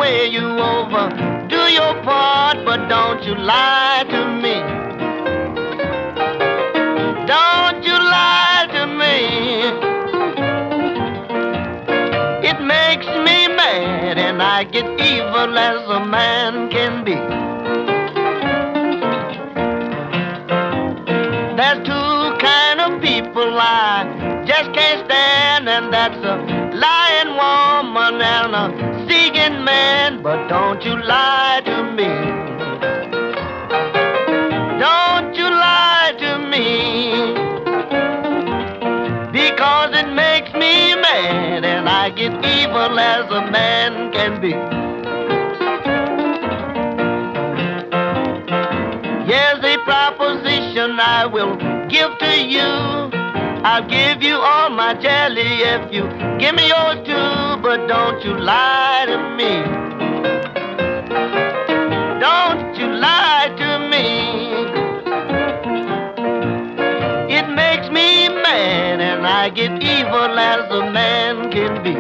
way you over. Do your part, but don't you lie to me. Don't you lie to me. It makes me mad and I get evil as a man can be. There's two kind of people I just can't stand, and that's a lying woman and a seeking man. But don't you lie to me. Don't you lie to me. Because it makes me mad and I get evil as a man can be. Here's a proposition I will give to you. I'll give you all my jelly if you give me yours too. But don't you lie to me. Don't you lie to me. It makes me mad and I get evil as a man can be.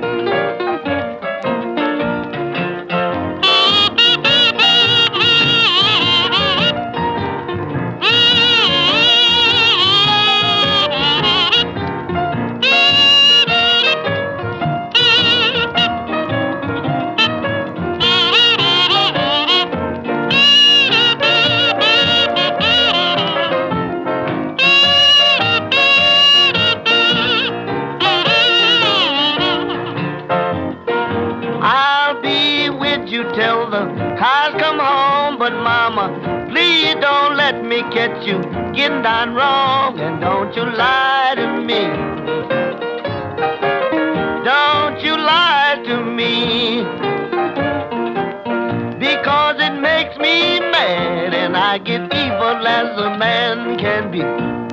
Till the cars come home, but mama, please don't let me catch you getting down wrong, and don't you lie to me. Don't you lie to me, because it makes me mad and I get evil as a man can be.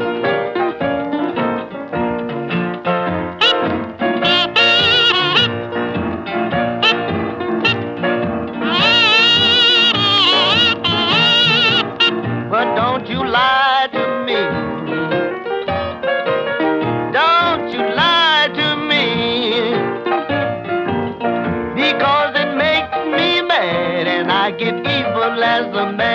Don't you lie to me. Don't you lie to me. Because it makes me mad and I get evil as a man.